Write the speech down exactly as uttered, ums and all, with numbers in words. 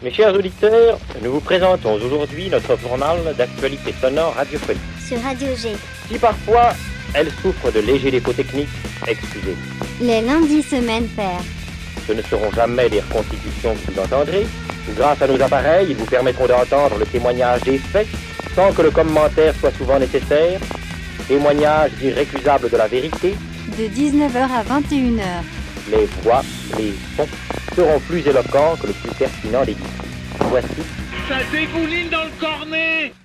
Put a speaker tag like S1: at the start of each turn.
S1: Mes chers auditeurs, nous vous présentons aujourd'hui notre journal d'actualité sonore radiophonique.
S2: Sur Radio G.
S1: Si parfois elle souffre de légers défauts techniques, excusez-nous.
S2: Les lundis semaines pairs.
S1: Ce ne seront jamais les reconstitutions que vous entendrez. Grâce à nos appareils, ils vous permettront d'entendre le témoignage des faits sans que le commentaire soit souvent nécessaire. Témoignage irrécusable de la vérité.
S2: De dix-neuf heures à vingt et une heures.
S1: Les voix, les sons seront plus éloquents que le plus pertinent des discours. Voici.
S3: Ça dégouline dans le cornet.